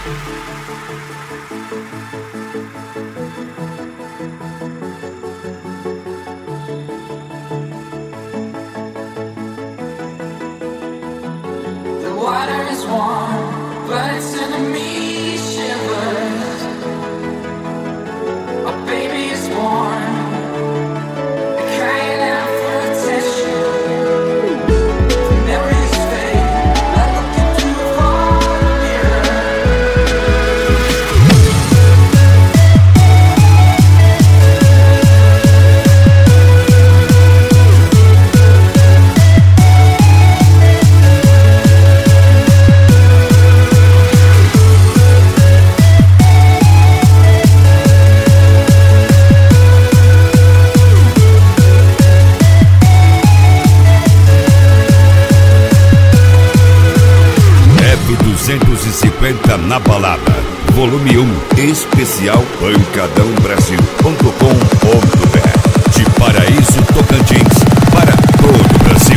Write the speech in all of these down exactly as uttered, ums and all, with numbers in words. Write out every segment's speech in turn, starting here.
duzentos e cinquenta na balada, volume um, especial pancadão brasil ponto com ponto b r. De Paraíso, Tocantins, para todo o Brasil.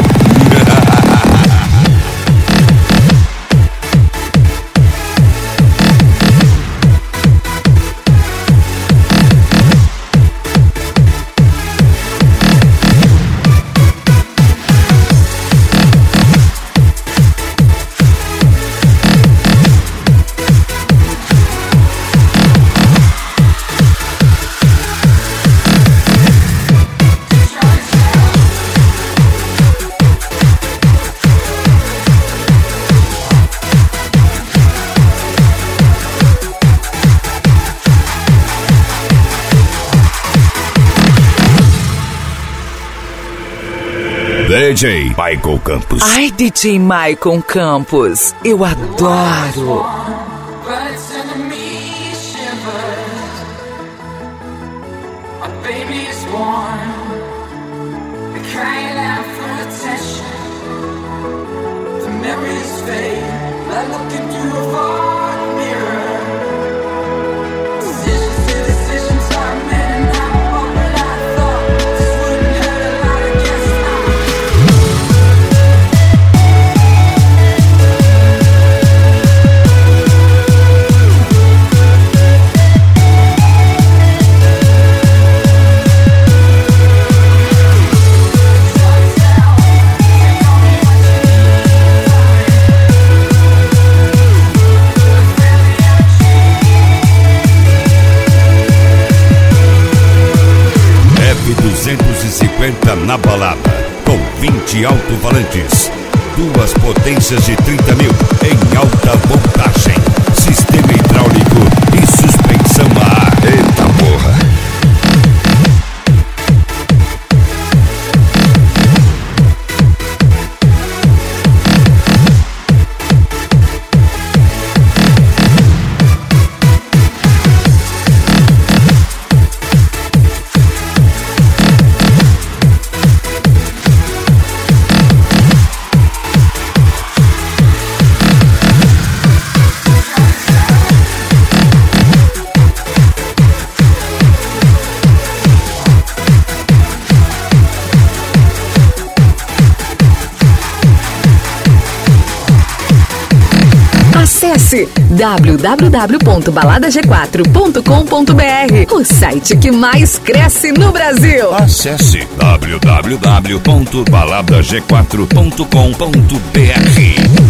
D J Michael Campos. Ai, D J Michael Campos, eu adoro. duzentos e cinquenta na balada, com vinte alto-falantes, duas potências de trinta mil em alta voltagem, sistema hidráulico e suspensão a ar. Eita porra! Acesse w w w ponto balada g quatro ponto com ponto b r, o site que mais cresce no Brasil. Acesse w w w ponto balada g quatro ponto com ponto b r.